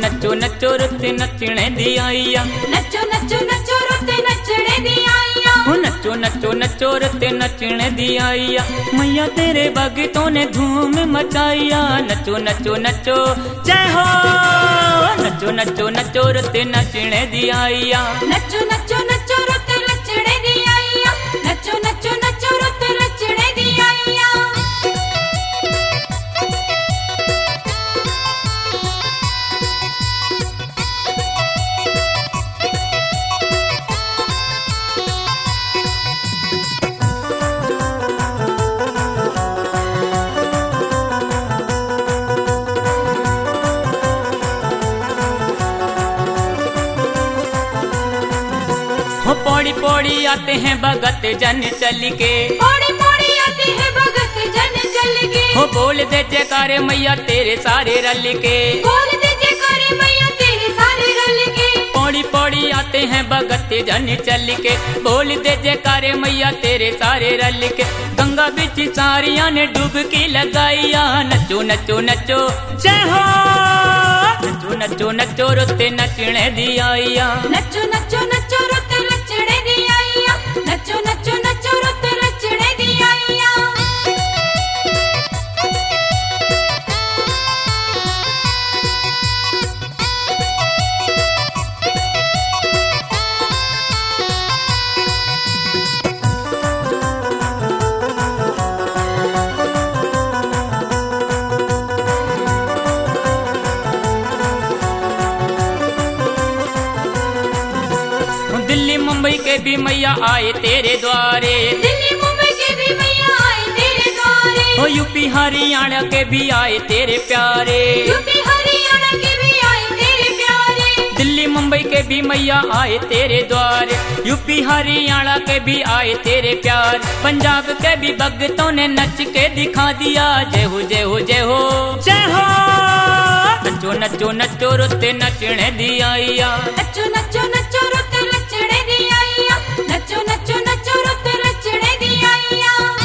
नचो नचो रुते नचने दी आईया, नचो नचो नचो रुते नचने दी आईया, नचो नचो नचो रुते नचने दी आईया। मैया तेरे भगतों ने धूम मचाइया, नचो नचो नचो जय हो। नचो नचो नचो रुते नचने दी आईया, नचो नचो नचो रुते नचने दी आईया, नचो नचो नचो रुते नचने दी आईया। पौड़ी पौड़ी आते हैं भगत जन चल के, पौड़ी पौड़ी आते हैं भगत जन चल के, बोल दे जयकारे मैया तेरे सारे रल के, बोल दे जयकारे मैया तेरे सारे रल के। पौड़ी पौड़ी आते हैं भगत जन चल के, बोल दे जयकारे मैया तेरे सारे रल के। गंगा बिच सारिया ने डुबकी लगाइया, नचो नचो नचो जय हो। नचो नचो नचो रुते नचने दी आईया, नचो नचो नचो रुते नचने दी आईया, नचो नचो नचो रुते नचने दी आईया। दिल्ली मुंबई के भी मैया आए तेरे द्वारे, दिल्ली मुंबई के भी मैया आए तेरे द्वारे, यूपी हरियाणा के भी आए तेरे प्यारे, यूपी हरियाणा के भी आए तेरे प्यारे। दिल्ली मुंबई के भी मैया आए तेरे द्वारे, यूपी हरियाणा के भी आए तेरे प्यार। पंजाब के भी भगतों ने नच के दिखा दिया, जय हो जय हो जय हो जय हो। नचो नचो नचो रुते नचने दी आईया, नचो नचो नचो रुते नचने दी आईया, नचो नचो नचो रुते नचने दी आईया।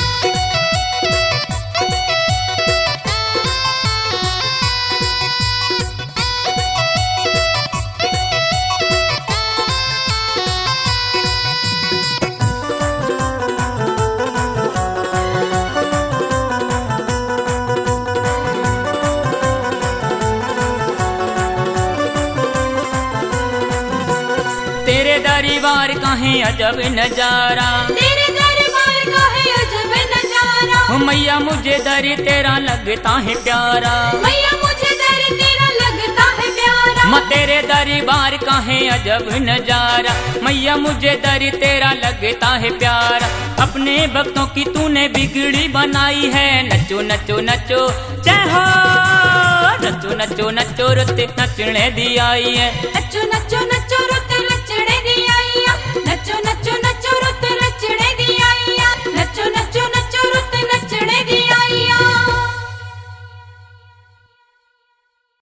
तेरे दरबार का है अजब नजारा, तेरे दरबार का है अजब नजारा, मैया मुझे दर तेरा लगता है प्यारा, मैया मुझे दर तेरा लगता है प्यारा। माँ तेरे दरबार का है अजब नजारा, मैया मुझे दर तेरा लगता है प्यारा। अपने भक्तों की तूने बिगड़ी बनाई है, नचो नचो नचो जय हो। नचो नचो नचो रुते नचने दी आई है, नचो नचो